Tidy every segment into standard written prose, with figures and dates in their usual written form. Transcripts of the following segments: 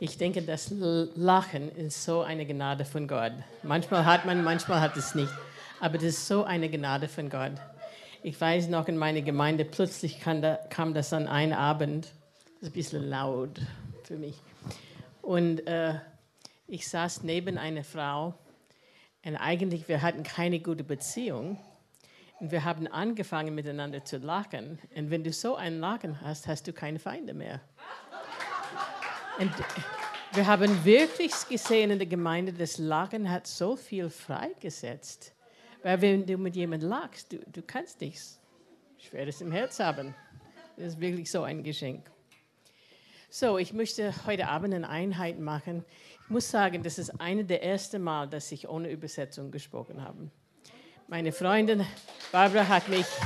Ich denke, das Lachen ist so eine Gnade von Gott. Manchmal hat man, manchmal hat es nicht. Aber das ist so eine Gnade von Gott. Ich weiß noch, in meiner Gemeinde, plötzlich kam das an einem Abend. Das ist ein bisschen laut für mich. Und ich saß neben einer Frau. Und eigentlich, wir hatten keine gute Beziehung. Und wir haben angefangen, miteinander zu lachen. Und wenn du so ein Lachen hast, hast du keine Feinde mehr. Und wir haben wirklich gesehen in der Gemeinde, das Lachen hat so viel freigesetzt. Weil wenn du mit jemandem lachst, du kannst nichts Schweres im Herz haben. Das ist wirklich so ein Geschenk. So, ich möchte heute Abend eine Einheit machen. Ich muss sagen, das ist eine der ersten Mal, dass ich ohne Übersetzung gesprochen habe. Meine Freundin Barbara hat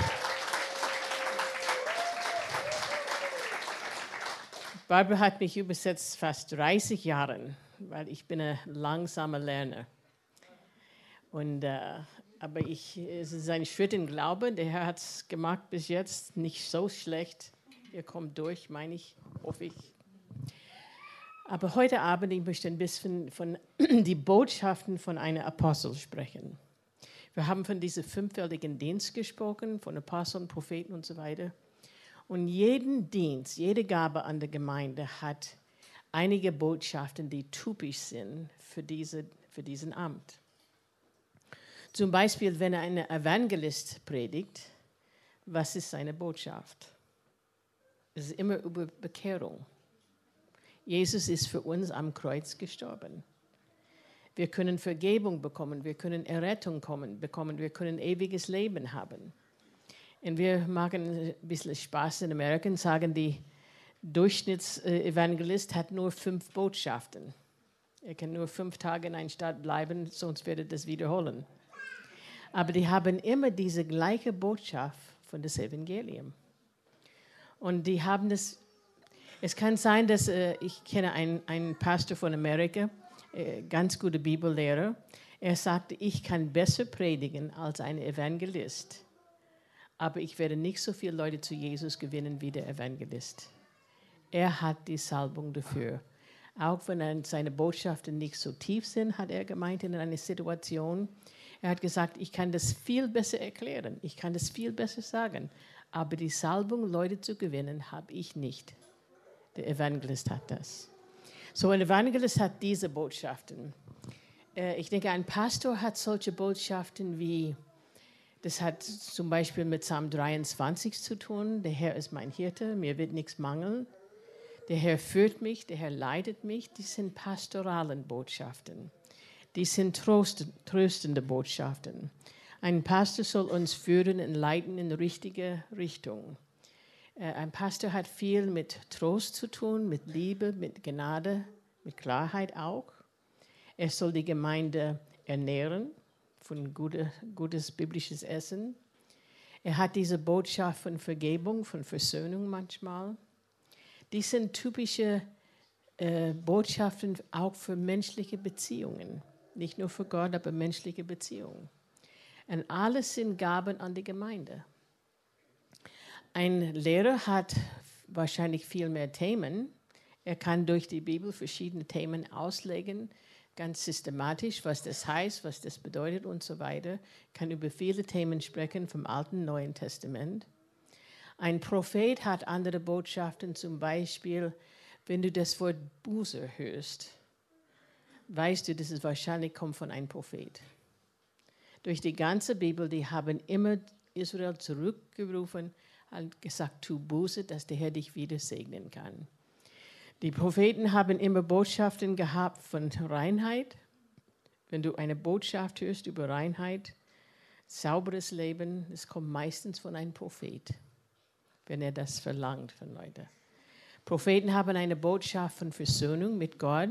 mich übersetzt fast 30 Jahre, weil ich bin ein langsamer Lerner. Aber es ist ein Schritt im Glauben. Der Herr hat es gemacht bis jetzt nicht so schlecht. Ihr kommt durch, meine ich, hoffe ich. Aber heute Abend ich möchte ein bisschen von die Botschaften von einem Apostel sprechen. Wir haben von diesem fünffältigen Dienst gesprochen, von Aposteln, Propheten und so weiter. Und jeden Dienst, jede Gabe an der Gemeinde hat einige Botschaften, die typisch sind für diesen Amt. Zum Beispiel, wenn ein Evangelist predigt, was ist seine Botschaft? Es ist immer über Bekehrung. Jesus ist für uns am Kreuz gestorben. Wir können Vergebung bekommen, wir können Errettung bekommen, wir können ewiges Leben haben. Und wir machen ein bisschen Spaß in Amerika und sagen, die Durchschnittsevangelist hat nur 5 Botschaften. Er kann nur 5 Tage in einer Stadt bleiben, sonst wird er das wiederholen. Aber die haben immer diese gleiche Botschaft von das Evangelium. Und die haben das. Es kann sein, dass ich kenne einen Pastor von Amerika, ganz guter Bibellehrer. Er sagte, ich kann besser predigen als ein Evangelist. Aber ich werde nicht so viele Leute zu Jesus gewinnen wie der Evangelist. Er hat die Salbung dafür. Auch wenn seine Botschaften nicht so tief sind, hat er gemeint in einer Situation. Er hat gesagt, ich kann das viel besser erklären, ich kann das viel besser sagen. Aber die Salbung, Leute zu gewinnen, habe ich nicht. Der Evangelist hat das. So ein Evangelist hat diese Botschaften. Ich denke, ein Pastor hat solche Botschaften wie, das hat zum Beispiel mit Psalm 23 zu tun. Der Herr ist mein Hirte, mir wird nichts mangeln. Der Herr führt mich, der Herr leitet mich. Die sind pastoralen Botschaften. Die sind tröstende Botschaften. Ein Pastor soll uns führen und leiten in die richtige Richtung. Ein Pastor hat viel mit Trost zu tun, mit Liebe, mit Gnade, mit Klarheit auch. Er soll die Gemeinde ernähren von gutes biblisches Essen. Er hat diese Botschaft von Vergebung, von Versöhnung manchmal. Die sind typische Botschaften auch für menschliche Beziehungen. Nicht nur für Gott, aber menschliche Beziehungen. Und alles sind Gaben an die Gemeinde. Ein Lehrer hat wahrscheinlich viel mehr Themen. Er kann durch die Bibel verschiedene Themen auslegen, ganz systematisch, was das heißt, was das bedeutet und so weiter. Kann über viele Themen sprechen vom Alten und Neuen Testament. Ein Prophet hat andere Botschaften, zum Beispiel, wenn du das Wort Buße hörst, weißt du, dass es wahrscheinlich kommt von einem Prophet. Durch die ganze Bibel, die haben immer Israel zurückgerufen, hat gesagt, tu Buße, dass der Herr dich wieder segnen kann. Die Propheten haben immer Botschaften gehabt von Reinheit. Wenn du eine Botschaft hörst über Reinheit, sauberes Leben, es kommt meistens von einem Prophet, wenn er das verlangt von Leuten. Propheten haben eine Botschaft von Versöhnung mit Gott.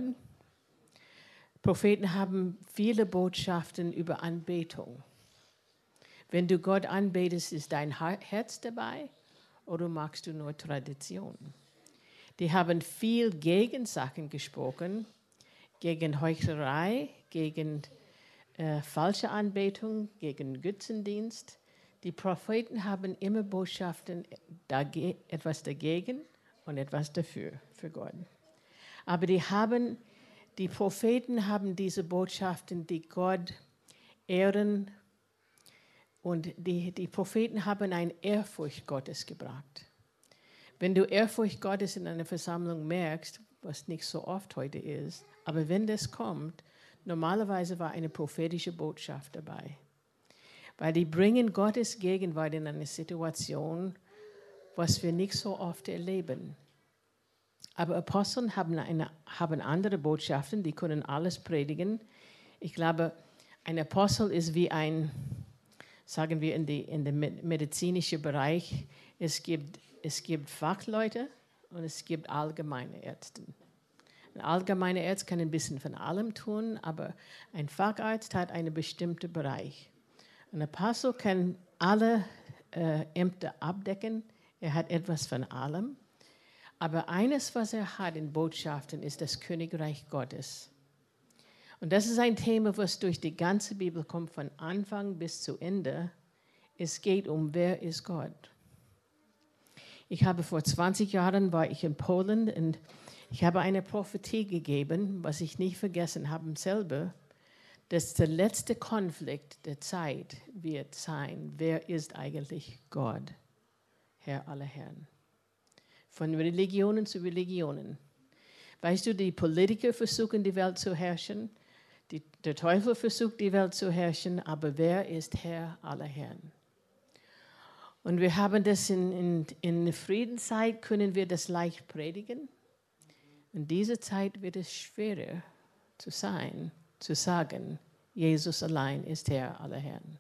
Propheten haben viele Botschaften über Anbetung. Wenn du Gott anbetest, ist dein Herz dabei oder magst du nur Tradition? Die haben viel gegen Sachen gesprochen, gegen Heuchlerei, gegen falsche Anbetung, gegen Götzendienst. Die Propheten haben immer Botschaften, etwas dagegen und etwas dafür, für Gott. Aber die Propheten haben diese Botschaften, die Gott ehren, und die Propheten haben eine Ehrfurcht Gottes gebracht. Wenn du Ehrfurcht Gottes in einer Versammlung merkst, was nicht so oft heute ist, aber wenn das kommt, normalerweise war eine prophetische Botschaft dabei. Weil die bringen Gottes Gegenwart in eine Situation, was wir nicht so oft erleben. Aber Apostel haben andere Botschaften, die können alles predigen. Ich glaube, ein Apostel ist wie ein, sagen wir in dem medizinischen Bereich, es gibt Fachleute und es gibt allgemeine Ärzte. Ein allgemeiner Arzt kann ein bisschen von allem tun, aber ein Facharzt hat einen bestimmten Bereich. Ein Apostel kann alle Ämter abdecken, er hat etwas von allem. Aber eines, was er hat in Botschaften, ist das Königreich Gottes. Und das ist ein Thema, was durch die ganze Bibel kommt, von Anfang bis zu Ende. Es geht um, wer ist Gott? Vor 20 Jahren war ich in Polen und ich habe eine Prophetie gegeben, was ich nicht vergessen habe selber, dass der letzte Konflikt der Zeit wird sein, wer ist eigentlich Gott, Herr aller Herren? Von Religionen zu Religionen. Weißt du, die Politiker versuchen, die Welt zu herrschen, der Teufel versucht, die Welt zu herrschen, aber wer ist Herr aller Herren? Und wir haben das in der Friedenszeit, können wir das leicht predigen. In dieser Zeit wird es schwerer zu sein, zu sagen, Jesus allein ist Herr aller Herren.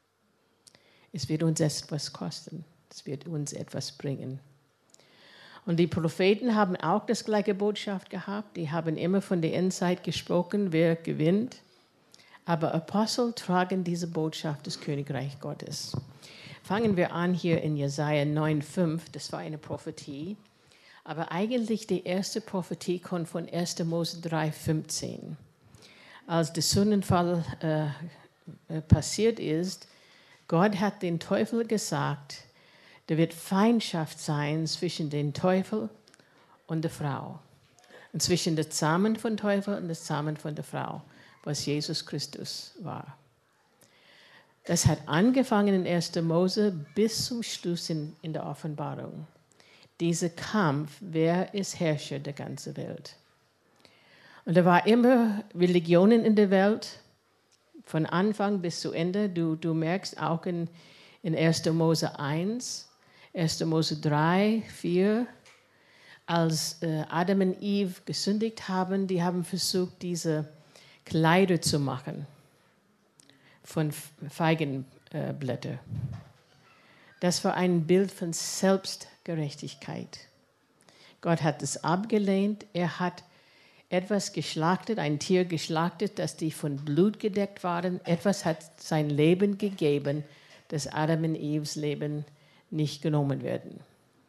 Es wird uns etwas kosten, es wird uns etwas bringen. Und die Propheten haben auch das gleiche Botschaft gehabt. Die haben immer von der Endzeit gesprochen, wer gewinnt. Aber Apostel tragen diese Botschaft des Königreichs Gottes. Fangen wir an hier in Jesaja 9,5. Das war eine Prophetie. Aber eigentlich die erste Prophetie kommt von 1. Mose 3,15. Als der Sündenfall passiert ist, Gott hat den Teufel gesagt, da wird Feindschaft sein zwischen dem Teufel und der Frau. Und zwischen dem Samen von Teufel und dem Samen von der Frau, was Jesus Christus war. Das hat angefangen in 1. Mose bis zum Schluss in der Offenbarung. Dieser Kampf, wer ist Herrscher der ganzen Welt? Und da war immer Religionen in der Welt, von Anfang bis zu Ende. Du merkst auch in 1. Mose 1, 1. Mose 3, 4, als Adam und Eve gesündigt haben, die haben versucht, diese Kleider zu machen von Feigenblättern. Das war ein Bild von Selbstgerechtigkeit. Gott hat es abgelehnt. Er hat etwas geschlachtet, ein Tier geschlachtet, das die von Blut gedeckt waren. Etwas hat sein Leben gegeben, dass Adam und Eves Leben nicht genommen werden.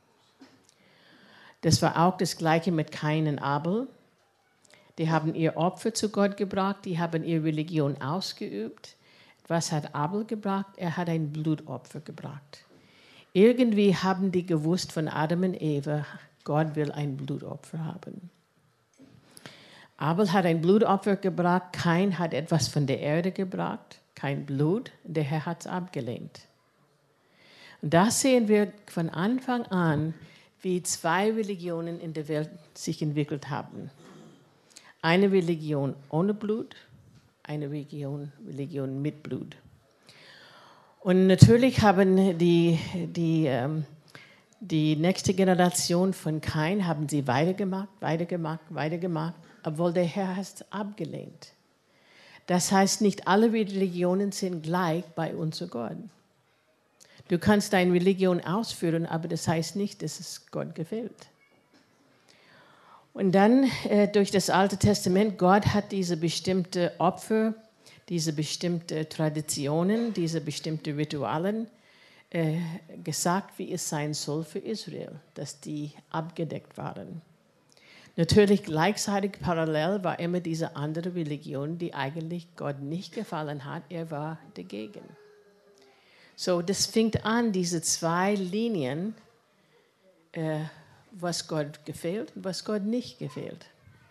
Das war auch das Gleiche mit Kain und Abel. Die haben ihr Opfer zu Gott gebracht, die haben ihre Religion ausgeübt. Was hat Abel gebracht? Er hat ein Blutopfer gebracht. Irgendwie haben die gewusst von Adam und Eva, Gott will ein Blutopfer haben. Abel hat ein Blutopfer gebracht, Kain hat etwas von der Erde gebracht, kein Blut, der Herr hat es abgelehnt. Und da sehen wir von Anfang an, wie zwei Religionen in der Welt sich entwickelt haben. Eine Religion ohne Blut, eine Religion mit Blut. Und natürlich haben die nächste Generation von Kain haben sie weitergemacht, obwohl der Herr hat es abgelehnt. Das heißt, nicht alle Religionen sind gleich bei unserem Gott. Du kannst deine Religion ausführen, aber das heißt nicht, dass es Gott gefällt. Und dann durch das Alte Testament, Gott hat diese bestimmten Opfer, diese bestimmten Traditionen, diese bestimmten Ritualen gesagt, wie es sein soll für Israel, dass die abgedeckt waren. Natürlich gleichzeitig parallel war immer diese andere Religion, die eigentlich Gott nicht gefallen hat, er war dagegen. So, das fängt an, diese zwei Linien, was Gott gefällt und was Gott nicht gefällt.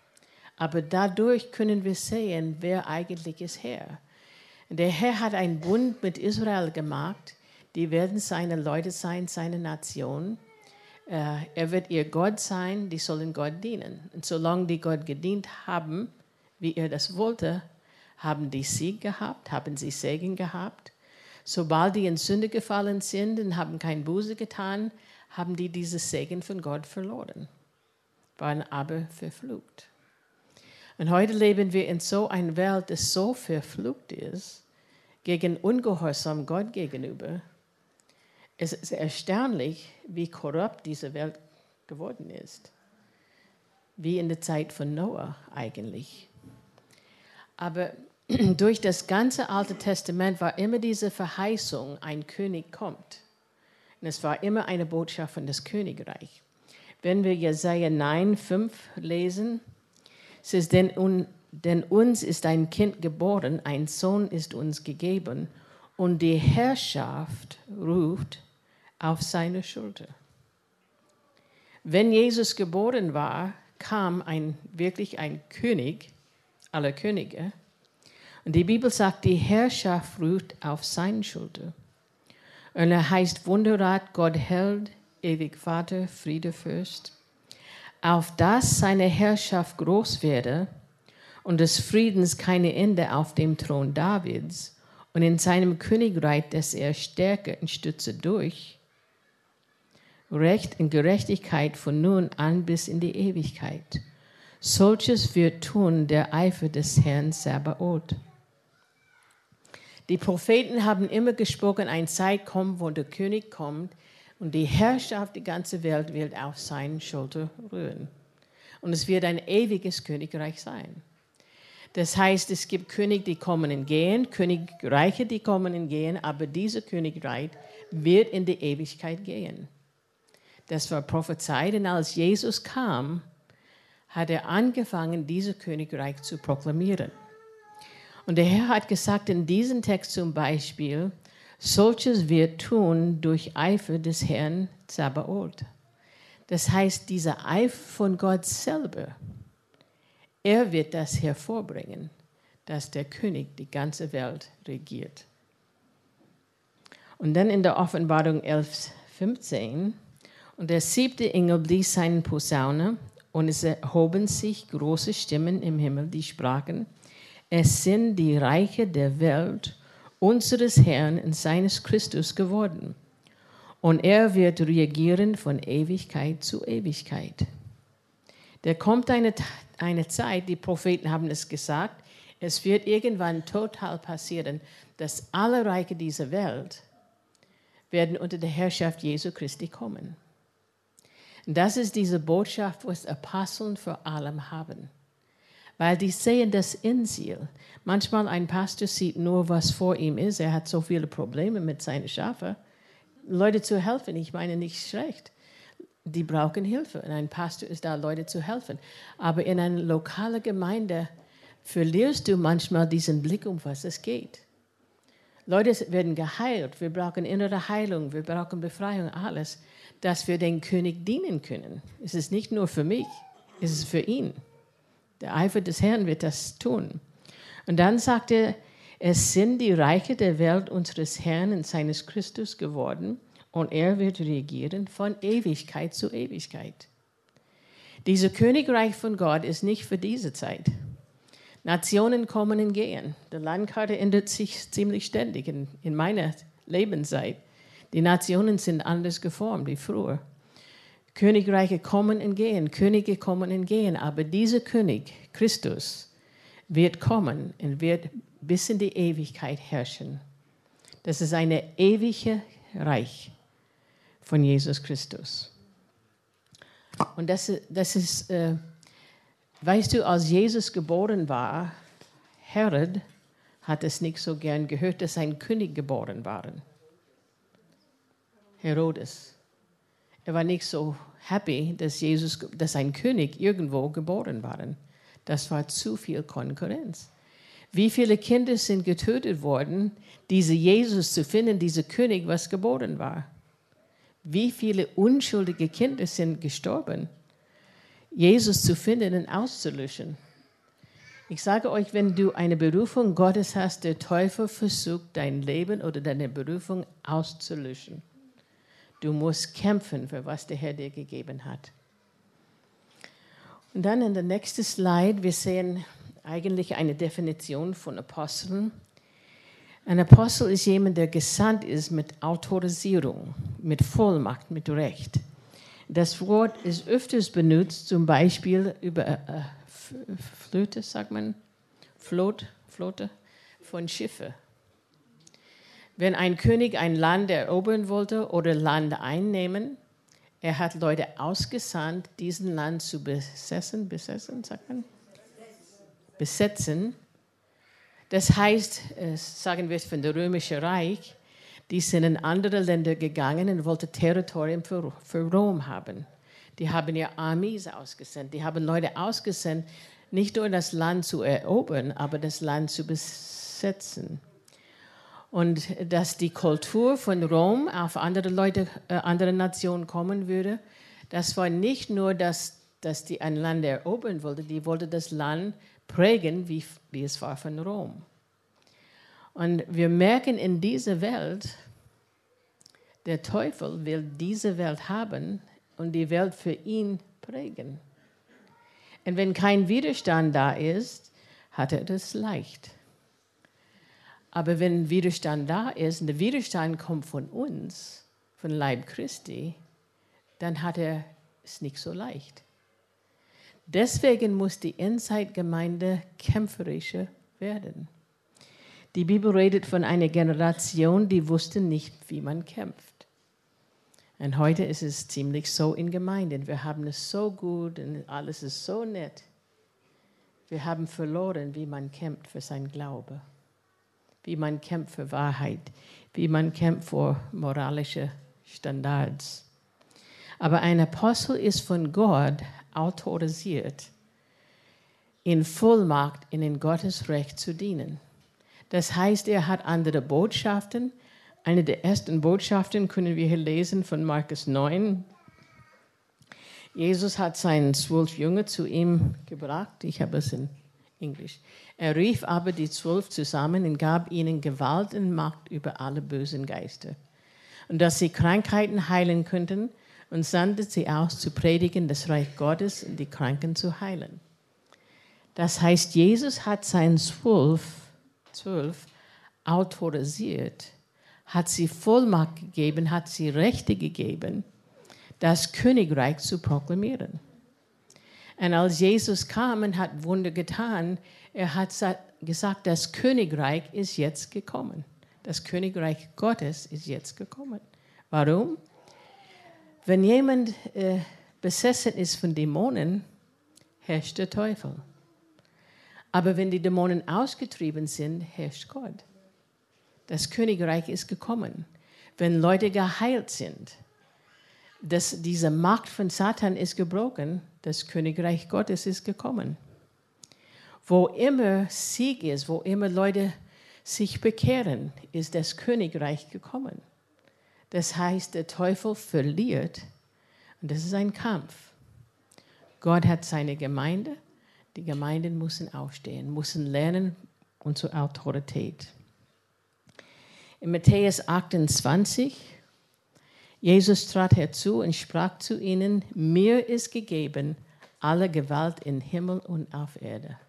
Aber dadurch können wir sehen, wer eigentlich ist Herr. Der Herr hat einen Bund mit Israel gemacht. Die werden seine Leute sein, seine Nation. Er wird ihr Gott sein, die sollen Gott dienen. Und solange die Gott gedient haben, wie er das wollte, haben die Sieg gehabt, haben sie Segen gehabt. Sobald die in Sünde gefallen sind und haben kein Buße getan, haben die dieses Segen von Gott verloren, waren aber verflucht. Und heute leben wir in so einer Welt, die so verflucht ist, gegen Ungehorsam Gott gegenüber. Es ist erstaunlich, wie korrupt diese Welt geworden ist. Wie in der Zeit von Noah eigentlich. Aber durch das ganze Alte Testament war immer diese Verheißung, ein König kommt. Und es war immer eine Botschaft von das Königreich. Wenn wir Jesaja 9,5 lesen, es ist, denn uns ist ein Kind geboren, ein Sohn ist uns gegeben und die Herrschaft ruht auf seine Schulter. Wenn Jesus geboren war, kam wirklich ein König aller Könige. Und die Bibel sagt, die Herrschaft ruht auf seine Schulter. Und er heißt Wunderrat, Gott Held, ewig Vater, Friedefürst. Auf dass seine Herrschaft groß werde und des Friedens keine Ende auf dem Thron Davids und in seinem Königreich, dass er stärke und stütze durch, Recht und Gerechtigkeit von nun an bis in die Ewigkeit. Solches wird tun der Eifer des Herrn Sabaoth. Die Propheten haben immer gesprochen, eine Zeit kommt, wo der König kommt und die Herrschaft der ganzen Welt wird auf seinen Schulter ruhen. Und es wird ein ewiges Königreich sein. Das heißt, es gibt Könige, die kommen und gehen, Königreiche, die kommen und gehen, aber dieses Königreich wird in die Ewigkeit gehen. Das war prophezeit und als Jesus kam, hat er angefangen, dieses Königreich zu proklamieren. Und der Herr hat gesagt in diesem Text zum Beispiel, solches wird tun durch Eifer des Herrn Sabaoth. Das heißt, dieser Eifer von Gott selber, er wird das hervorbringen, dass der König die ganze Welt regiert. Und dann in der Offenbarung 11,15, und der 7. Engel blies seine Posaune, und es erhoben sich große Stimmen im Himmel, die sprachen, es sind die Reiche der Welt unseres Herrn und seines Christus geworden. Und er wird regieren von Ewigkeit zu Ewigkeit. Da kommt eine Zeit, die Propheten haben es gesagt, es wird irgendwann total passieren, dass alle Reiche dieser Welt werden unter der Herrschaft Jesu Christi kommen. Und das ist diese Botschaft, was Aposteln vor allem haben. Weil die sehen das Ziel. Manchmal ein Pastor sieht nur, was vor ihm ist. Er hat so viele Probleme mit seinen Schafen. Leute zu helfen, ich meine nicht schlecht. Die brauchen Hilfe. Und ein Pastor ist da, Leute zu helfen. Aber in einer lokalen Gemeinde verlierst du manchmal diesen Blick, um was es geht. Leute werden geheilt. Wir brauchen innere Heilung. Wir brauchen Befreiung, alles, dass wir den König dienen können. Es ist nicht nur für mich, es ist für ihn. Der Eifer des Herrn wird das tun. Und dann sagt er, es sind die Reiche der Welt unseres Herrn und seines Christus geworden und er wird regieren von Ewigkeit zu Ewigkeit. Dieses Königreich von Gott ist nicht für diese Zeit. Nationen kommen und gehen. Die Landkarte ändert sich ziemlich ständig in meiner Lebenszeit. Die Nationen sind anders geformt wie früher. Königreiche kommen und gehen, Könige kommen und gehen, aber dieser König, Christus, wird kommen und wird bis in die Ewigkeit herrschen. Das ist ein ewiges Reich von Jesus Christus. Und das ist weißt du, als Jesus geboren war, Herod hat es nicht so gern gehört, dass ein König geboren war. Herodes. Er war nicht so happy, dass ein König irgendwo geboren war. Das war zu viel Konkurrenz. Wie viele Kinder sind getötet worden, diese Jesus zu finden, dieser König, was geboren war? Wie viele unschuldige Kinder sind gestorben, Jesus zu finden und auszulöschen? Ich sage euch, wenn du eine Berufung Gottes hast, der Teufel versucht, dein Leben oder deine Berufung auszulöschen. Du musst kämpfen, für was der Herr dir gegeben hat. Und dann in der nächsten Slide, wir sehen eigentlich eine Definition von Aposteln. Ein Apostel ist jemand, der gesandt ist mit Autorisierung, mit Vollmacht, mit Recht. Das Wort ist öfters benutzt, zum Beispiel über Flotte, sagt man, Flotte von Schiffen. Wenn ein König ein Land erobern wollte oder Land einnehmen, er hat Leute ausgesandt, diesen Land zu besetzen, sagt man? Besetzen. Das heißt, sagen wir von dem Römischen Reich, die sind in andere Länder gegangen und wollten Territorium für Rom haben. Die haben ihre Armees ausgesandt. Die haben Leute ausgesandt, nicht nur das Land zu erobern, aber das Land zu besetzen. Und dass die Kultur von Rom auf andere Leute, andere Nationen kommen würde, das war nicht nur, dass die ein Land erobern wollten, die wollten das Land prägen, wie es war von Rom. Und wir merken in dieser Welt, der Teufel will diese Welt haben und die Welt für ihn prägen. Und wenn kein Widerstand da ist, hat er das leicht. Aber wenn Widerstand da ist und der Widerstand kommt von uns, von Leib Christi, dann hat er es nicht so leicht. Deswegen muss die Endzeitgemeinde kämpferischer werden. Die Bibel redet von einer Generation, die wusste nicht, wie man kämpft. Und heute ist es ziemlich so in Gemeinden. Wir haben es so gut und alles ist so nett. Wir haben verloren, wie man kämpft für sein Glaube, wie man kämpft für Wahrheit, wie man kämpft für moralische Standards. Aber ein Apostel ist von Gott autorisiert, in Vollmacht in Gottes Recht zu dienen. Das heißt, er hat andere Botschaften. Eine der ersten Botschaften können wir hier lesen von Markus 9. Jesus hat seinen 12 Jünger zu ihm gebracht. Ich habe es in Englisch. Er rief aber die 12 zusammen und gab ihnen Gewalt und Macht über alle bösen Geister. Und dass sie Krankheiten heilen könnten, und sandte sie aus, zu predigen das Reich Gottes und die Kranken zu heilen. Das heißt, Jesus hat seinen 12 autorisiert, hat sie Vollmacht gegeben, hat sie Rechte gegeben, das Königreich zu proklamieren. Und als Jesus kam und hat Wunder getan, er hat gesagt, das Königreich ist jetzt gekommen. Das Königreich Gottes ist jetzt gekommen. Warum? Wenn jemand besessen ist von Dämonen, herrscht der Teufel. Aber wenn die Dämonen ausgetrieben sind, herrscht Gott. Das Königreich ist gekommen. Wenn Leute geheilt sind, diese Macht von Satan ist gebrochen, das Königreich Gottes ist gekommen. Wo immer Sieg ist, wo immer Leute sich bekehren, ist das Königreich gekommen. Das heißt, der Teufel verliert und das ist ein Kampf. Gott hat seine Gemeinde, die Gemeinden müssen aufstehen, müssen lernen und zur Autorität. In Matthäus 28, Jesus trat herzu und sprach zu ihnen, mir ist gegeben alle Gewalt im Himmel und auf Erde.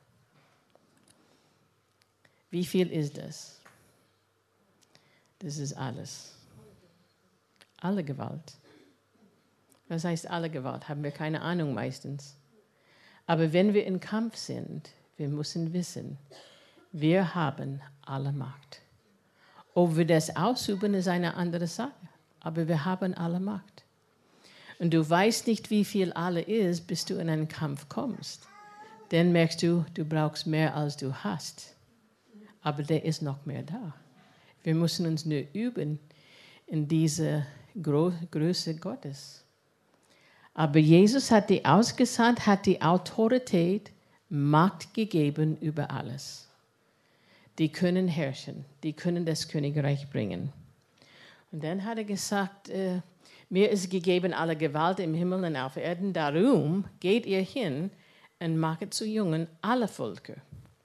Wie viel ist das? Das ist alles. Alle Gewalt. Was heißt alle Gewalt? Haben wir keine Ahnung meistens. Aber wenn wir im Kampf sind, wir müssen wissen, wir haben alle Macht. Ob wir das ausüben, ist eine andere Sache. Aber wir haben alle Macht. Und du weißt nicht, wie viel alle ist, bis du in einen Kampf kommst. Dann merkst du, du brauchst mehr, als du hast. Aber der ist noch mehr da. Wir müssen uns nur üben in diese Größe Gottes. Aber Jesus hat die ausgesandt, hat die Autorität, Macht gegeben über alles. Die können herrschen, die können das Königreich bringen. Und dann hat er gesagt, mir ist gegeben alle Gewalt im Himmel und auf Erden, darum geht ihr hin und macht zu Jungen alle Völker.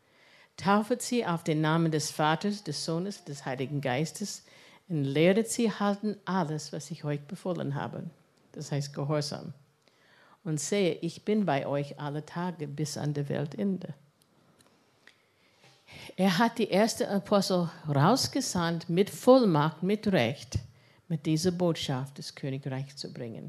Taufet sie auf den Namen des Vaters, des Sohnes, des Heiligen Geistes und lehret sie halten alles, was ich euch befohlen habe. Das heißt Gehorsam. Und sehe, ich bin bei euch alle Tage bis an der Weltende. Er hat die ersten Apostel rausgesandt mit Vollmacht, mit Recht, mit dieser Botschaft des Königreichs zu bringen.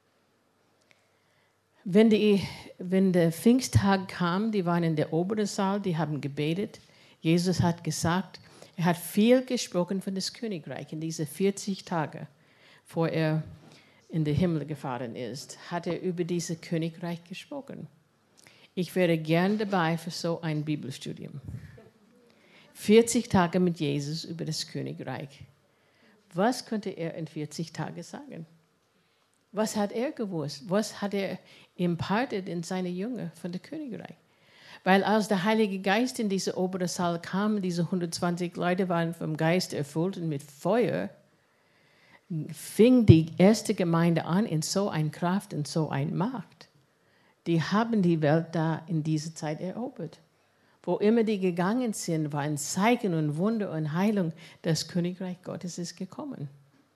Wenn der Pfingsttag kam, die waren in der oberen Saal, die haben gebetet. Jesus hat gesagt, er hat viel gesprochen von das Königreich in diese 40 Tage, bevor er in den Himmel gefahren ist, hat er über dieses Königreich gesprochen. Ich wäre gern dabei für so ein Bibelstudium. 40 Tage mit Jesus über das Königreich. Was könnte er in 40 Tagen sagen? Was hat er gewusst? Was hat er impartiert in seine Jünger von dem Königreich? Weil als der Heilige Geist in diese obere Saal kam, diese 120 Leute waren vom Geist erfüllt und mit Feuer, fing die erste Gemeinde an in so eine Kraft und so eine Macht. Die haben die Welt da in dieser Zeit erobert. Wo immer die gegangen sind, waren Zeichen und Wunder und Heilung. Das Königreich Gottes ist gekommen.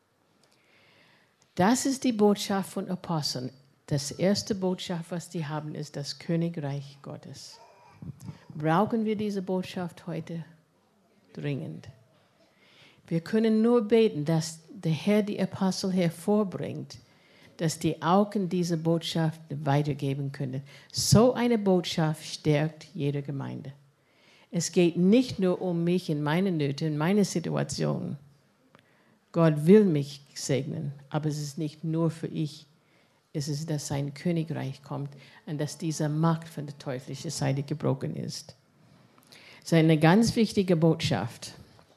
Das ist die Botschaft von Aposteln. Das erste Botschaft, was die haben, ist das Königreich Gottes. Brauchen wir diese Botschaft heute? Dringend. Wir können nur beten, dass der Herr die Apostel hervorbringt, dass die auch in diese Botschaft weitergeben können. So eine Botschaft stärkt jede Gemeinde. Es geht nicht nur um mich in meine Nöte, in meine Situation. Gott will mich segnen, aber es ist nicht nur für ich. Es ist, dass sein Königreich kommt und dass diese Macht von der teuflischen Seite gebrochen ist. Es ist eine ganz wichtige Botschaft.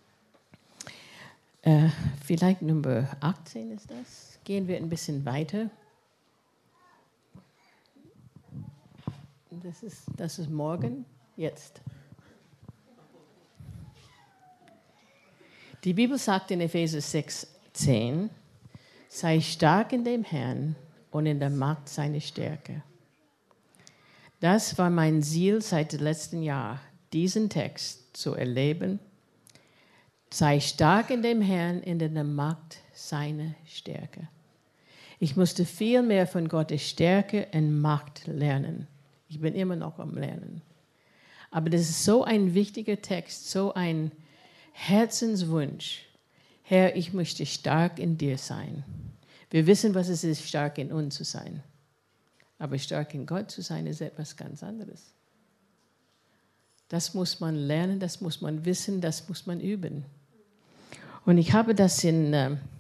Vielleicht Nummer 18 ist das. Gehen wir ein bisschen weiter. Das ist morgen, jetzt. Die Bibel sagt in Epheser 6,10, sei stark in dem Herrn und in der Macht seiner Stärke. Das war mein Ziel seit dem letzten Jahr, diesen Text zu erleben. Sei stark in dem Herrn und in der Macht seiner Stärke. Ich musste viel mehr von Gottes Stärke und Macht lernen. Ich bin immer noch am Lernen. Aber das ist so ein wichtiger Text, so ein Herzenswunsch. Herr, ich möchte stark in dir sein. Wir wissen, was es ist, stark in uns zu sein. Aber stark in Gott zu sein, ist etwas ganz anderes. Das muss man lernen, das muss man wissen, das muss man üben. Und ich habe das in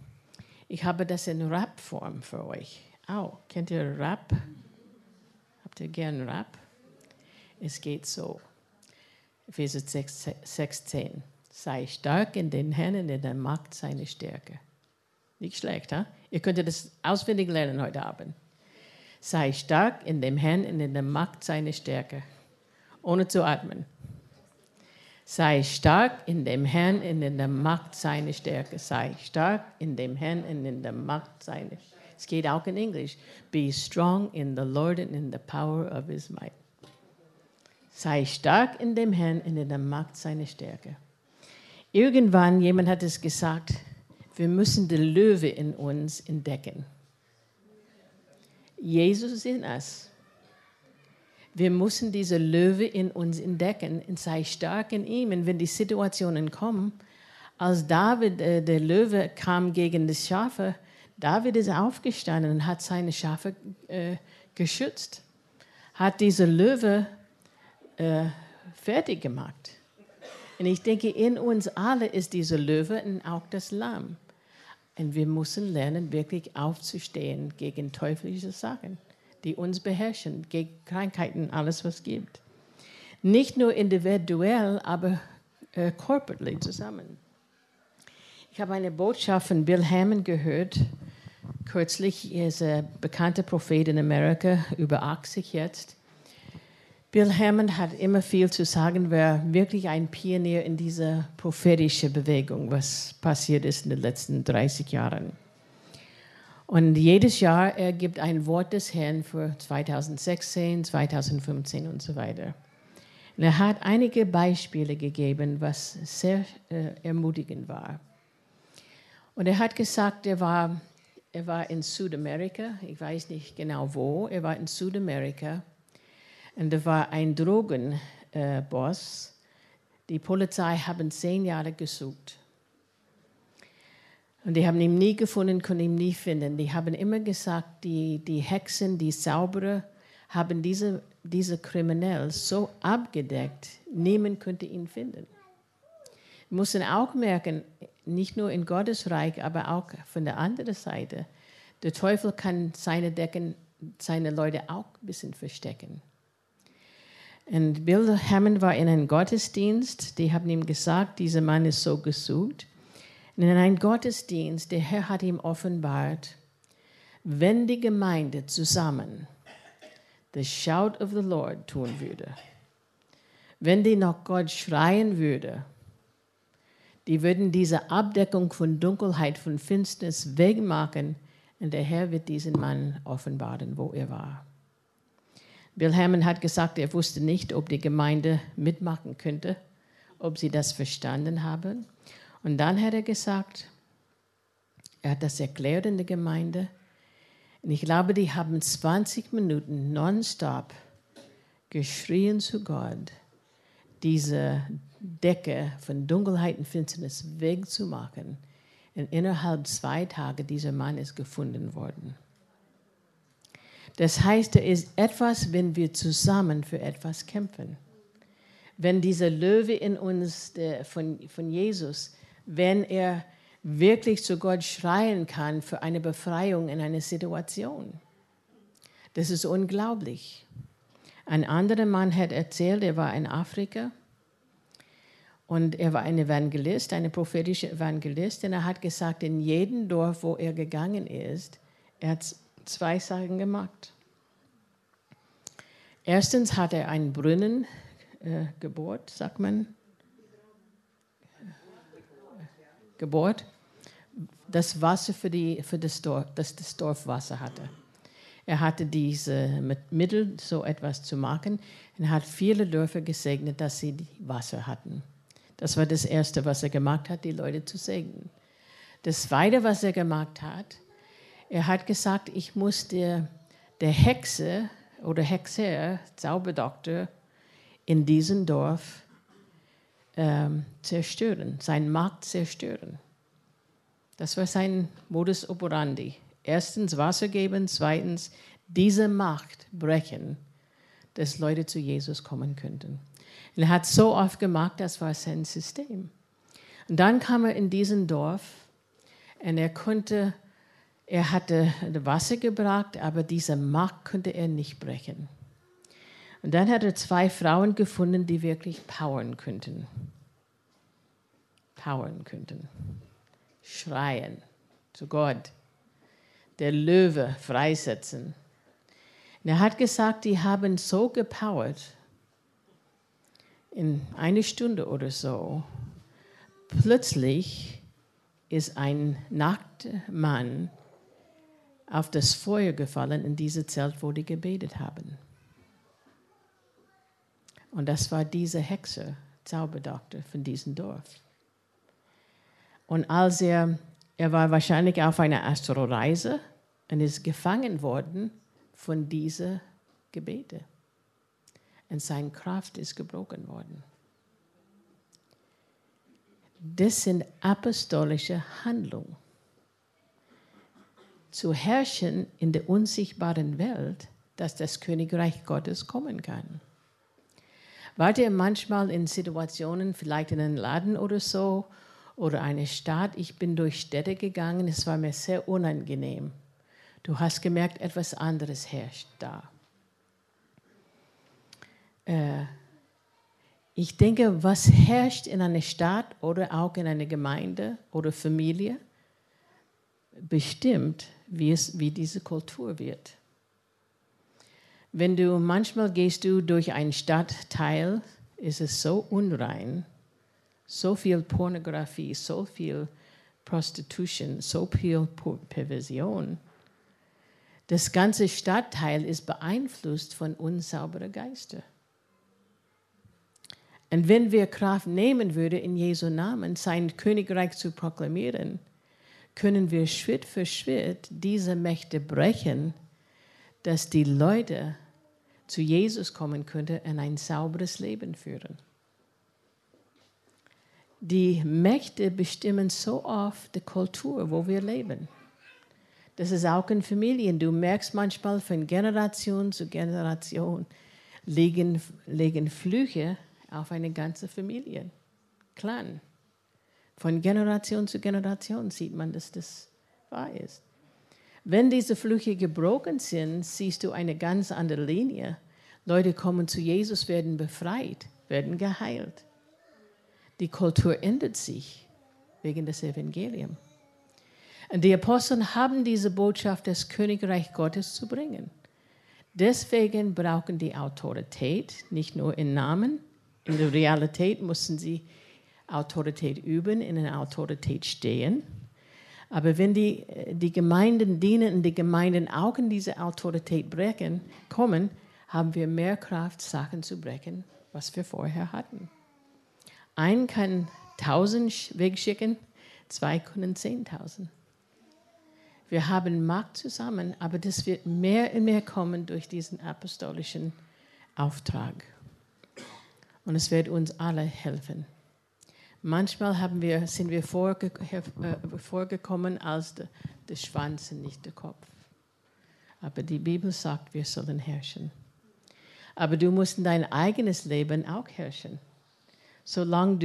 Rap-Form für euch. Kennt ihr Rap? Habt ihr gern Rap? Es geht so. Epheser 6,10. Sei stark in den Herrn und in der Macht seiner Stärke. Nicht schlecht, ha? Ihr könnt das auswendig lernen heute Abend. Sei stark in dem Herrn und in der Macht seiner Stärke. Ohne zu atmen. Sei stark in dem Herrn und in der Macht seiner Stärke. Sei stark in dem Herrn und in der Macht seiner Stärke. Es geht auch in Englisch. Be strong in the Lord and in the power of his might. Sei stark in dem Herrn und in der Macht seiner Stärke. Irgendwann, jemand hat es gesagt, wir müssen den Löwe in uns entdecken. Jesus in uns. Wir müssen diese Löwe in uns entdecken und sei stark in ihm. Und wenn die Situationen kommen, als David, der Löwe kam gegen die Schafe, David ist aufgestanden und hat seine Schafe geschützt. Hat diese Löwe fertig gemacht. Und ich denke, in uns alle ist dieser Löwe und auch das Lamm. Und wir müssen lernen, wirklich aufzustehen gegen teuflische Sachen, die uns beherrschen, gegen Krankheiten, alles, was es gibt. Nicht nur individuell, aber corporately zusammen. Ich habe eine Botschaft von Bill Hammond gehört, kürzlich. Er ist ein bekannter Prophet in Amerika, über 80 jetzt. Bill Hammond hat immer viel zu sagen, war wirklich ein Pionier in dieser prophetischen Bewegung, was passiert ist in den letzten 30 Jahren. Und jedes Jahr er gibt ein Wort des Herrn für 2016, 2015 und so weiter. Und er hat einige Beispiele gegeben, was sehr ermutigend war. Und er hat gesagt, er war in Südamerika, ich weiß nicht genau wo, er war in Südamerika und da war ein Drogenboss. Die Polizei haben 10 Jahre gesucht. Und die haben ihn nie gefunden, konnten ihn nie finden. Die haben immer gesagt, die Hexen, die Zauberer, haben diese Kriminellen so abgedeckt, niemand könnte ihn finden. Wir müssen auch merken, nicht nur in Gottes Reich, aber auch von der anderen Seite, der Teufel kann seine Leute auch ein bisschen verstecken. Und Bill Hamon war in einem Gottesdienst, die haben ihm gesagt, dieser Mann ist so gesucht. Und in einem Gottesdienst, der Herr hat ihm offenbart, wenn die Gemeinde zusammen the shout of the Lord tun würde, wenn die nach Gott schreien würde, die würden diese Abdeckung von Dunkelheit, von Finsternis wegmachen und der Herr wird diesen Mann offenbaren, wo er war. Bill Hamon hat gesagt, er wusste nicht, ob die Gemeinde mitmachen könnte, ob sie das verstanden haben. Und dann hat er gesagt, er hat das erklärt in der Gemeinde. Und ich glaube, die haben 20 Minuten nonstop geschrien zu Gott, diese Decke von Dunkelheit und Finsternis wegzumachen. Und innerhalb 2 Tagen dieser Mann ist gefunden worden. Das heißt, es ist etwas, wenn wir zusammen für etwas kämpfen. Wenn dieser Löwe in uns von Jesus, wenn er wirklich zu Gott schreien kann für eine Befreiung in einer Situation. Das ist unglaublich. Ein anderer Mann hat erzählt, er war in Afrika und er war ein Evangelist, ein prophetischer Evangelist, und er hat gesagt, in jedem Dorf, wo er gegangen ist, er hat 2 Sachen gemacht. Erstens hat er einen Brunnen gebohrt, sagt man, gebohrt, das Wasser für das Dorf, dass das Dorf Wasser hatte. Er hatte diese Mittel, so etwas zu machen, und hat viele Dörfer gesegnet, dass sie Wasser hatten. Das war das Erste, was er gemacht hat, die Leute zu segnen. Das Zweite, was er gemacht hat, er hat gesagt, ich muss der Hexe oder Hexer, Zauberdoktor in diesem Dorf zerstören, seinen Markt zerstören. Das war sein Modus operandi. Erstens Wasser geben, zweitens diese Macht brechen, dass Leute zu Jesus kommen könnten. Und er hat so oft gemacht, das war sein System. Und dann kam er in diesen Dorf und er hatte Wasser gebracht, aber diese Macht konnte er nicht brechen. Und dann hat er 2 Frauen gefunden, die wirklich powern könnten. Schreien zu Gott, der Löwe freisetzen. Und er hat gesagt, die haben so gepowert, in 1 Stunde oder so, plötzlich ist ein nackter Mann auf das Feuer gefallen in dieses Zelt, wo die gebetet haben. Und das war dieser Hexer, Zauberdoktor von diesem Dorf. Und als er war wahrscheinlich auf einer Astroreise und ist gefangen worden von diesen Gebeten. Und seine Kraft ist gebrochen worden. Das sind apostolische Handlungen. Zu herrschen in der unsichtbaren Welt, dass das Königreich Gottes kommen kann. Wart ihr manchmal in Situationen, vielleicht in einem Laden oder so, oder eine Stadt, ich bin durch Städte gegangen, es war mir sehr unangenehm. Du hast gemerkt, etwas anderes herrscht da. Ich denke, was herrscht in einer Stadt oder auch in einer Gemeinde oder Familie, bestimmt, wie diese Kultur wird. Manchmal gehst du durch einen Stadtteil, ist es so unrein, so viel Pornografie, so viel Prostitution, so viel Perversion. Das ganze Stadtteil ist beeinflusst von unsauberen Geistern. Und wenn wir Kraft nehmen würden, in Jesu Namen sein Königreich zu proklamieren, können wir Schritt für Schritt diese Mächte brechen, dass die Leute zu Jesus kommen könnten und ein sauberes Leben führen. Die Mächte bestimmen so oft die Kultur, wo wir leben. Das ist auch in Familien. Du merkst manchmal, von Generation zu Generation legen Flüche auf eine ganze Familie, Clan. Von Generation zu Generation sieht man, dass das wahr ist. Wenn diese Flüche gebrochen sind, siehst du eine ganz andere Linie. Leute kommen zu Jesus, werden befreit, werden geheilt. Die Kultur ändert sich wegen des Evangeliums. Und die Apostel haben diese Botschaft des Königreich Gottes zu bringen. Deswegen brauchen die Autorität, nicht nur in Namen. In der Realität mussten sie Autorität üben, in der Autorität stehen. Aber wenn die Gemeinden dienen und die Gemeinden auch in diese Autorität kommen, haben wir mehr Kraft, Sachen zu brechen, was wir vorher hatten. Ein kann 1000 wegschicken, 2 können 10.000. Wir haben Macht zusammen, aber das wird mehr und mehr kommen durch diesen apostolischen Auftrag. Und es wird uns alle helfen. Manchmal sind wir vorgekommen als der Schwanz und nicht der Kopf. Aber die Bibel sagt, wir sollen herrschen. Aber du musst in dein eigenes Leben auch herrschen. Solange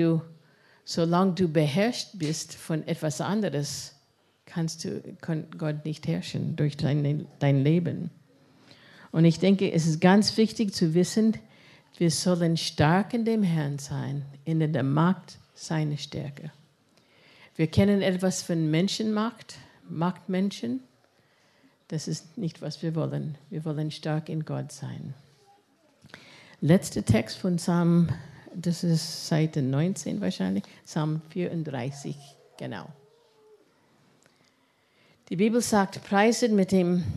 du beherrscht bist von etwas anderes, kann Gott nicht herrschen durch dein Leben. Und ich denke, es ist ganz wichtig zu wissen, wir sollen stark in dem Herrn sein, in der Macht seiner Stärke. Wir kennen etwas von Menschenmacht, Machtmenschen. Das ist nicht, was wir wollen. Wir wollen stark in Gott sein. Letzter Text von Psalm, das ist Seite 19 wahrscheinlich, Psalm 34, genau. Die Bibel sagt, preiset mit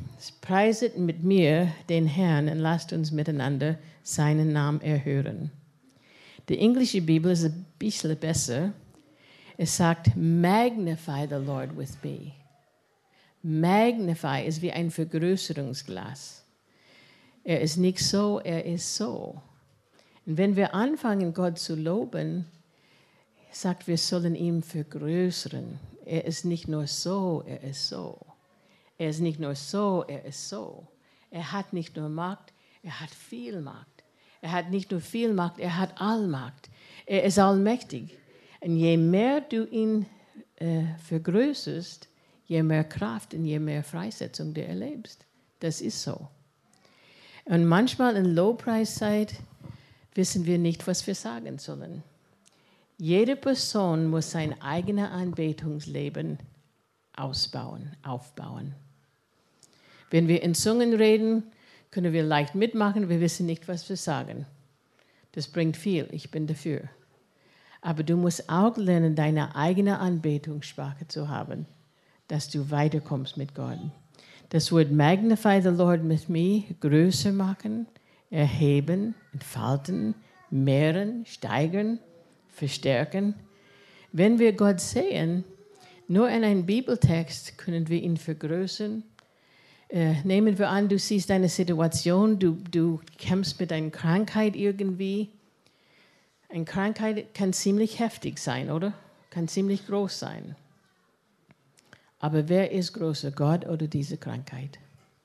mir den Herrn und lasst uns miteinander seinen Namen erhören. Die englische Bibel ist ein bisschen besser. Es sagt, magnify the Lord with me. Magnify ist wie ein Vergrößerungsglas. Er ist nicht so, er ist so. Und wenn wir anfangen, Gott zu loben, sagt, wir sollen ihn vergrößern. Er ist nicht nur so, er ist so. Er ist nicht nur so, er ist so. Er hat nicht nur Macht, er hat viel Macht. Er hat nicht nur viel Macht, er hat Allmacht. Er ist allmächtig. Und je mehr du ihn vergrößerst, je mehr Kraft und je mehr Freisetzung du erlebst. Das ist so. Und manchmal in Lobpreiszeit wissen wir nicht, was wir sagen sollen. Jede Person muss sein eigenes Anbetungsleben aufbauen. Wenn wir in Zungen reden, können wir leicht mitmachen, wir wissen nicht, was wir sagen. Das bringt viel, ich bin dafür. Aber du musst auch lernen, deine eigene Anbetungssprache zu haben, dass du weiterkommst mit Gott. Das Wort magnify the Lord with me, größer machen, erheben, entfalten, mehren, steigern, verstärken. Wenn wir Gott sehen, nur in einem Bibeltext können wir ihn vergrößern. Nehmen wir an, du siehst eine Situation, du kämpfst mit einer Krankheit irgendwie. Eine Krankheit kann ziemlich heftig sein, oder? Kann ziemlich groß sein. Aber wer ist größer, Gott oder diese Krankheit?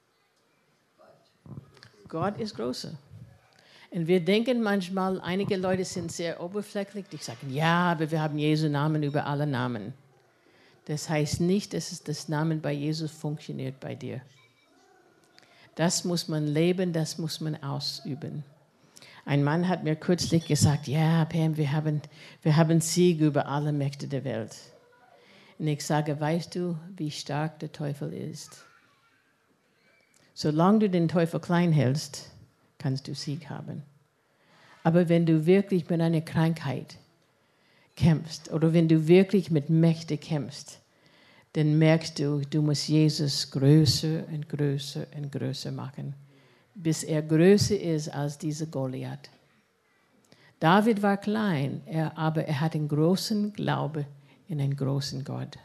Gott ist größer. Und wir denken manchmal, einige Leute sind sehr oberflächlich, die sagen, ja, aber wir haben Jesu Namen über alle Namen. Das heißt nicht, dass das Namen bei Jesus funktioniert bei dir. Das muss man leben, das muss man ausüben. Ein Mann hat mir kürzlich gesagt, ja, Pam, wir haben Sieg über alle Mächte der Welt. Und ich sage, weißt du, wie stark der Teufel ist? Solange du den Teufel klein hältst, kannst du Sieg haben. Aber wenn du wirklich mit einer Krankheit kämpfst oder wenn du wirklich mit Mächten kämpfst, dann merkst du, du musst Jesus größer und größer und größer machen, bis er größer ist als dieser Goliath. David war klein, aber er hat einen großen Glaube in einen großen Gott.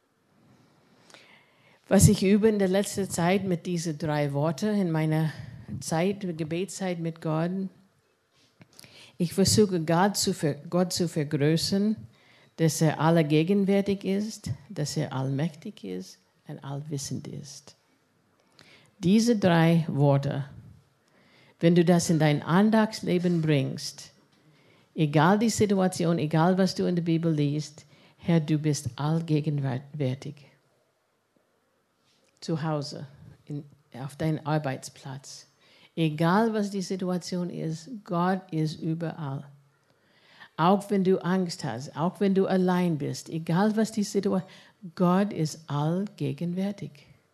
Was ich übe in der letzten Zeit mit diesen 3 Worten in meiner Gebetszeit mit Gott, ich versuche Gott zu vergrößern, dass er allgegenwärtig ist, dass er allmächtig ist und allwissend ist. Diese 3 Worte, wenn du das in dein Andachtsleben bringst, egal die Situation, egal was du in der Bibel liest, Herr, du bist allgegenwärtig. Zu Hause, auf deinem Arbeitsplatz. Egal was die Situation ist, Gott ist überall. Auch wenn du Angst hast, auch wenn du allein bist, egal was die Situation ist, Gott ist allgegenwärtig.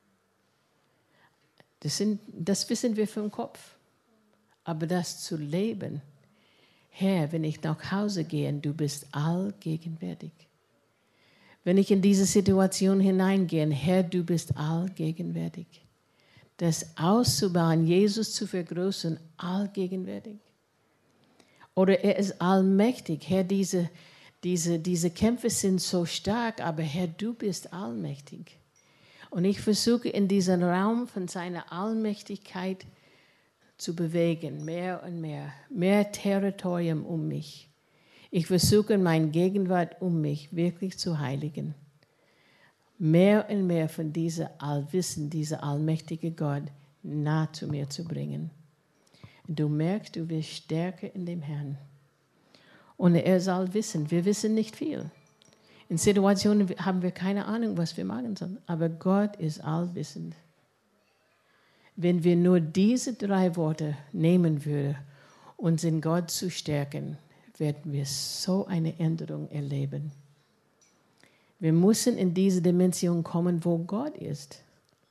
Das wissen wir vom Kopf. Aber das zu leben, Herr, wenn ich nach Hause gehe, du bist allgegenwärtig. Wenn ich in diese Situation hineingehe, Herr, du bist allgegenwärtig. Das auszubauen, Jesus zu vergrößern, allgegenwärtig. Oder er ist allmächtig. Herr, diese Kämpfe sind so stark, aber Herr, du bist allmächtig. Und ich versuche in diesen Raum von seiner Allmächtigkeit zu bewegen, mehr und mehr Territorium um mich. Ich versuche meine Gegenwart um mich wirklich zu heiligen. Mehr und mehr von dieser Allwissen, dieser allmächtige Gott nah zu mir zu bringen. Und du merkst, du wirst stärker in dem Herrn. Und er ist allwissend. Wir wissen nicht viel. In Situationen haben wir keine Ahnung, was wir machen sollen. Aber Gott ist allwissend. Wenn wir nur diese 3 Worte nehmen würden, uns in Gott zu stärken, werden wir so eine Änderung erleben. Wir müssen in diese Dimension kommen, wo Gott ist.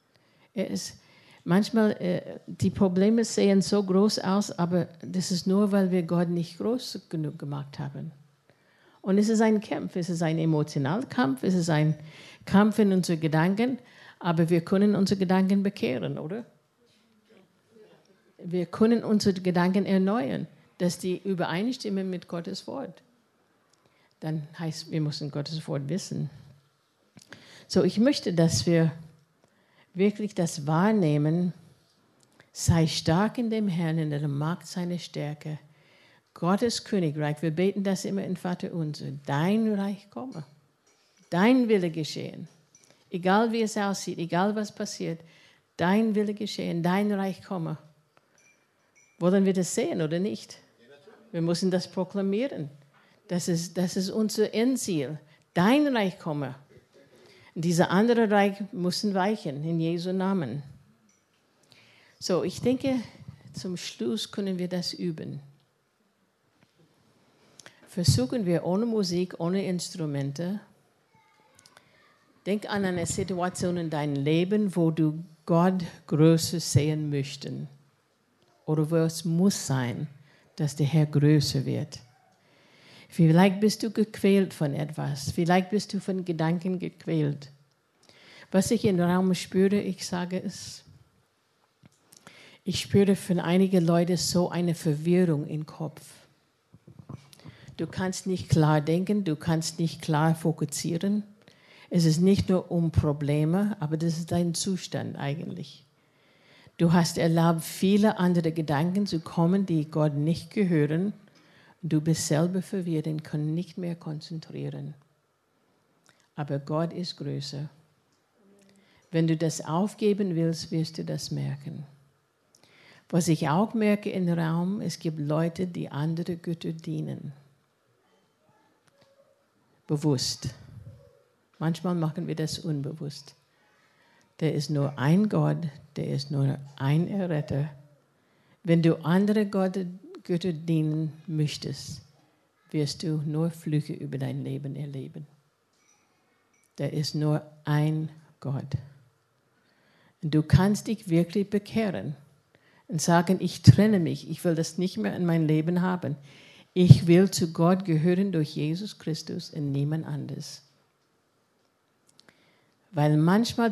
Manchmal, die Probleme sehen so groß aus, aber das ist nur, weil wir Gott nicht groß genug gemacht haben. Und es ist ein Kampf, es ist ein emotionaler Kampf, es ist ein Kampf in unseren Gedanken, aber wir können unsere Gedanken bekehren, oder? Wir können unsere Gedanken erneuern, dass die übereinstimmen mit Gottes Wort. Dann heißt, wir müssen Gottes Wort wissen. So, ich möchte, dass wir wirklich das wahrnehmen, sei stark in dem Herrn, in der Macht seiner Stärke. Gottes Königreich, wir beten das immer in Vater unser, dein Reich komme, dein Wille geschehen. Egal wie es aussieht, egal was passiert, dein Wille geschehen, dein Reich komme. Wollen wir das sehen oder nicht? Wir müssen das proklamieren. Das ist unser Endziel. Dein Reich komme. Und diese andere Reich müssen weichen, in Jesu Namen. So, ich denke, zum Schluss können wir das üben. Versuchen wir ohne Musik, ohne Instrumente. Denk an eine Situation in deinem Leben, wo du Gott größer sehen möchtest. Oder wo es muss sein, dass der Herr größer wird. Vielleicht bist du gequält von etwas. Vielleicht bist du von Gedanken gequält. Was ich im Raum spüre, ich sage es, ich spüre von einigen Leuten so eine Verwirrung im Kopf. Du kannst nicht klar denken, du kannst nicht klar fokussieren. Es ist nicht nur um Probleme, aber das ist dein Zustand eigentlich. Du hast erlaubt, viele andere Gedanken zu kommen, die Gott nicht gehören. Du bist selber verwirrt und kannst nicht mehr konzentrieren. Aber Gott ist größer. Wenn du das aufgeben willst, wirst du das merken. Was ich auch merke im Raum, es gibt Leute, die andere Götter dienen. Bewusst. Manchmal machen wir das unbewusst. Der ist nur ein Gott, der ist nur ein Erretter. Wenn du andere Götter dienen möchtest, wirst du nur Flüche über dein Leben erleben. Der ist nur ein Gott. Und du kannst dich wirklich bekehren und sagen, ich trenne mich, ich will das nicht mehr in mein Leben haben. Ich will zu Gott gehören durch Jesus Christus und niemand anderes. Weil manchmal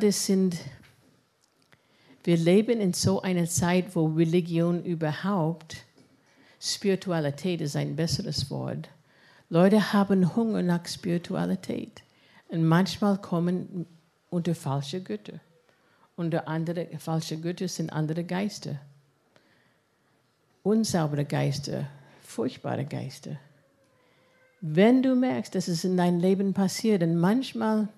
wir leben in so einer Zeit, wo Religion überhaupt Spiritualität ist ein besseres Wort. Leute haben Hunger nach Spiritualität. Und manchmal kommen unter falsche Götter. Unter andere falsche Götter sind andere Geister. Unsaubere Geister, furchtbare Geister. Wenn du merkst, dass es in deinem Leben passiert, und manchmal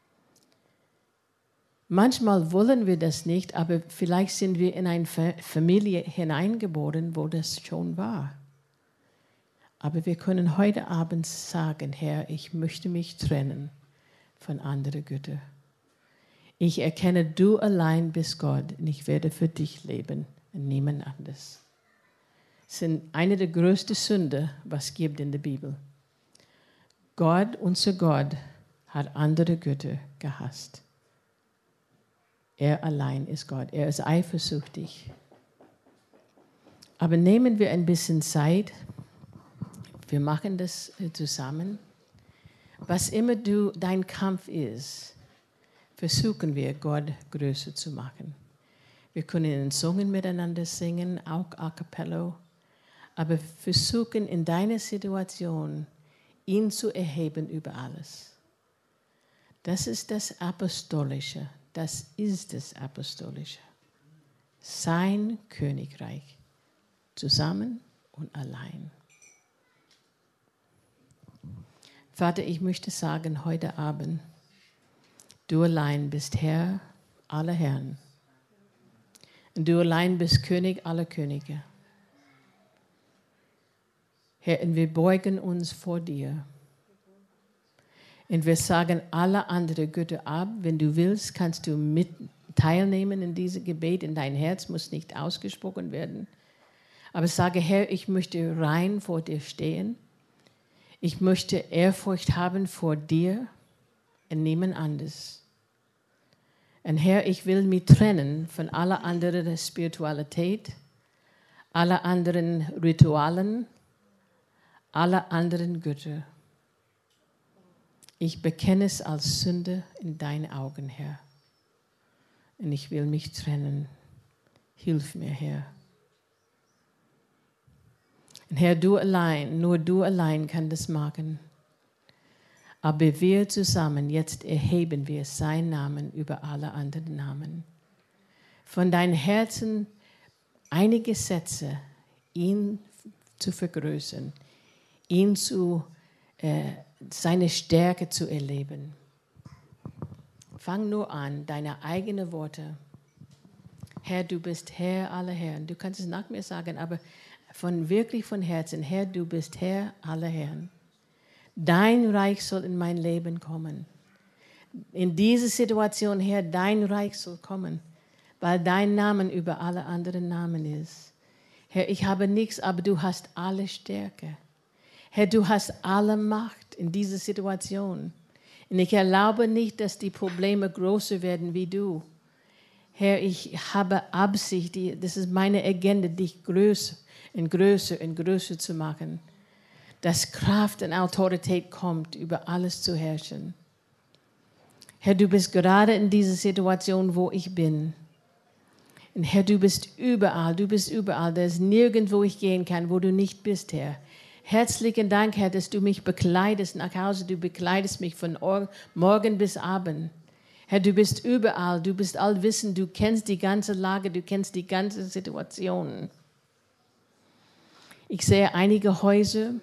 wollen wir das nicht, aber vielleicht sind wir in eine Familie hineingeboren, wo das schon war. Aber wir können heute Abend sagen, Herr, ich möchte mich trennen von anderen Göttern. Ich erkenne, du allein bist Gott und ich werde für dich leben und niemand anderes. Das sind eine der größten Sünden, was es gibt in der Bibel. Gott, unser Gott, hat andere Götter gehasst. Er allein ist Gott. Er ist eifersüchtig. Aber nehmen wir ein bisschen Zeit. Wir machen das zusammen. Was immer dein Kampf ist, versuchen wir, Gott größer zu machen. Wir können in Singen miteinander singen, auch a cappella. Aber versuchen in deiner Situation, ihn zu erheben über alles. Das ist das Apostolische. Das ist das Apostolische. Sein Königreich. Zusammen und allein. Vater, ich möchte sagen heute Abend, du allein bist Herr aller Herren. Und du allein bist König aller Könige. Herr, und wir beugen uns vor dir. Und wir sagen alle anderen Götter ab. Wenn du willst, kannst du mit teilnehmen in diesem Gebet. In dein Herz muss nicht ausgesprochen werden. Aber sage, Herr, ich möchte rein vor dir stehen. Ich möchte Ehrfurcht haben vor dir und niemand anderes. Und Herr, ich will mich trennen von aller anderen Spiritualität, aller anderen Ritualen, aller anderen Götter. Ich bekenne es als Sünde in deinen Augen, Herr. Und ich will mich trennen. Hilf mir, Herr. Und Herr, nur du allein kannst das machen. Aber wir zusammen, jetzt erheben wir seinen Namen über alle anderen Namen. Von deinem Herzen einige Sätze, ihn zu vergrößern, ihn seine Stärke zu erleben. Fang nur an, deine eigenen Worte. Herr, du bist Herr aller Herren. Du kannst es nach mir sagen, aber wirklich von Herzen. Herr, du bist Herr aller Herren. Dein Reich soll in mein Leben kommen. In diese Situation, Herr, dein Reich soll kommen, weil dein Name über alle anderen Namen ist. Herr, ich habe nichts, aber du hast alle Stärke. Herr, du hast alle Macht in dieser Situation. Und ich erlaube nicht, dass die Probleme größer werden wie du. Herr, ich habe Absicht, das ist meine Agenda, dich größer und größer und größer zu machen. Dass Kraft und Autorität kommt, über alles zu herrschen. Herr, du bist gerade in dieser Situation, wo ich bin. Und Herr, du bist überall, du bist überall. Da ist nirgendwo ich gehen kann, wo du nicht bist, Herr. Herzlichen Dank, Herr, dass du mich bekleidest nach Hause. Du bekleidest mich von morgen bis Abend. Herr, du bist überall, du bist allwissend, du kennst die ganze Lage, du kennst die ganze Situation. Ich sehe einige Häuser,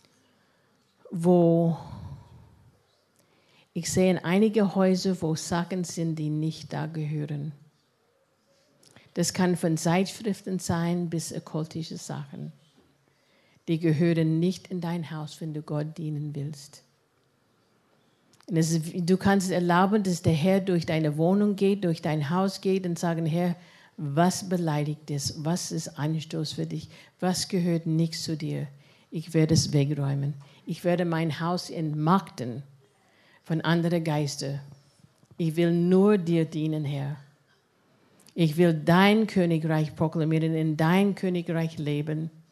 wo Sachen sind, die nicht da gehören. Das kann von Zeitschriften sein bis okkultische Sachen. Die gehören nicht in dein Haus, wenn du Gott dienen willst. Und du kannst es erlauben, dass der Herr durch deine Wohnung geht, durch dein Haus geht und sagen, Herr, was beleidigt es? Was ist Anstoß für dich? Was gehört nicht zu dir? Ich werde es wegräumen. Ich werde mein Haus entmachten von anderen Geistern. Ich will nur dir dienen, Herr. Ich will dein Königreich proklamieren, in dein Königreich leben.